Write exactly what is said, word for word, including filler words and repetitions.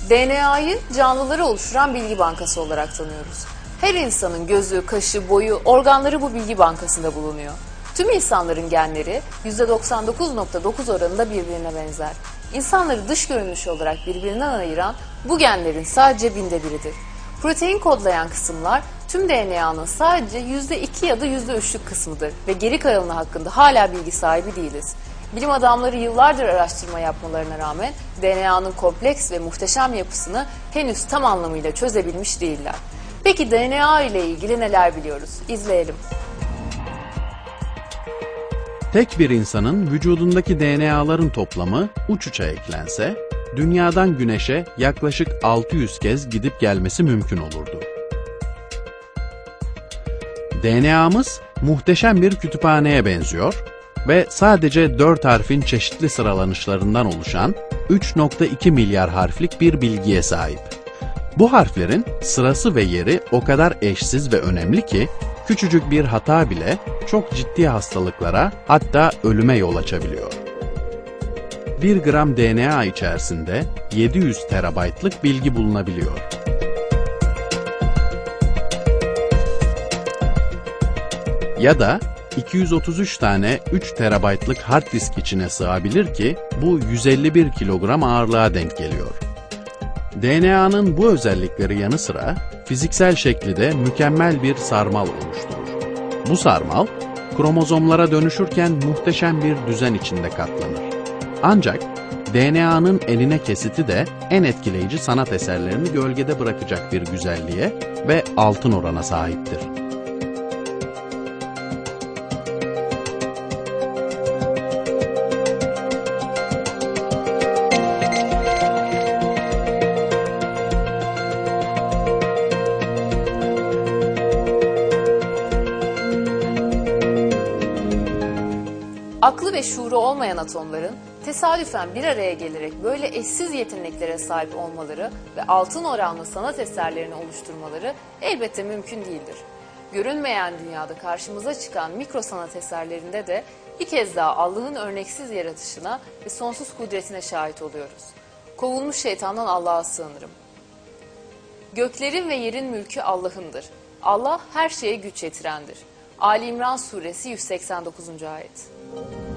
D N A'yı canlıları oluşturan bilgi bankası olarak tanıyoruz. Her insanın gözü, kaşı, boyu, organları bu bilgi bankasında bulunuyor. Tüm insanların genleri yüzde doksan dokuz nokta dokuz oranında birbirine benzer. İnsanları dış görünüş olarak birbirinden ayıran bu genlerin sadece binde biridir. Protein kodlayan kısımlar tüm D N A'nın sadece yüzde iki ya da yüzde üçlük kısmıdır ve geri kalanı hakkında hala bilgi sahibi değiliz. Bilim adamları yıllardır araştırma yapmalarına rağmen D N A'nın kompleks ve muhteşem yapısını henüz tam anlamıyla çözebilmiş değiller. Peki D N A ile ilgili neler biliyoruz? İzleyelim. Tek bir insanın vücudundaki D N A'ların toplamı uç uça eklense, Dünya'dan Güneş'e yaklaşık altı yüz kez gidip gelmesi mümkün olurdu. D N A'mız muhteşem bir kütüphaneye benziyor ve sadece dört harfin çeşitli sıralanışlarından oluşan üç nokta iki milyar harflik bir bilgiye sahip. Bu harflerin sırası ve yeri o kadar eşsiz ve önemli ki, küçücük bir hata bile çok ciddi hastalıklara, hatta ölüme yol açabiliyor. bir gram D N A içerisinde yedi yüz terabaytlık bilgi bulunabiliyor. Ya da iki yüz otuz üç tane üç terabaytlık hard disk içine sığabilir ki bu yüz elli bir kilogram ağırlığa denk geliyor. D N A'nın bu özellikleri yanı sıra fiziksel şekli de mükemmel bir sarmal oluşturur. Bu sarmal, kromozomlara dönüşürken muhteşem bir düzen içinde katlanır. Ancak D N A'nın enine kesiti de en etkileyici sanat eserlerini gölgede bırakacak bir güzelliğe ve altın orana sahiptir. Aklı ve şuuru olmayan atomların tesadüfen bir araya gelerek böyle eşsiz yeteneklere sahip olmaları ve altın oranlı sanat eserlerini oluşturmaları elbette mümkün değildir. Görünmeyen dünyada karşımıza çıkan mikro sanat eserlerinde de bir kez daha Allah'ın örneksiz yaratışına ve sonsuz kudretine şahit oluyoruz. Kovulmuş şeytandan Allah'a sığınırım. Göklerin ve yerin mülkü Allah'ındır. Allah her şeye güç yetirendir. Ali İmran Suresi yüz seksen dokuzuncu ayet.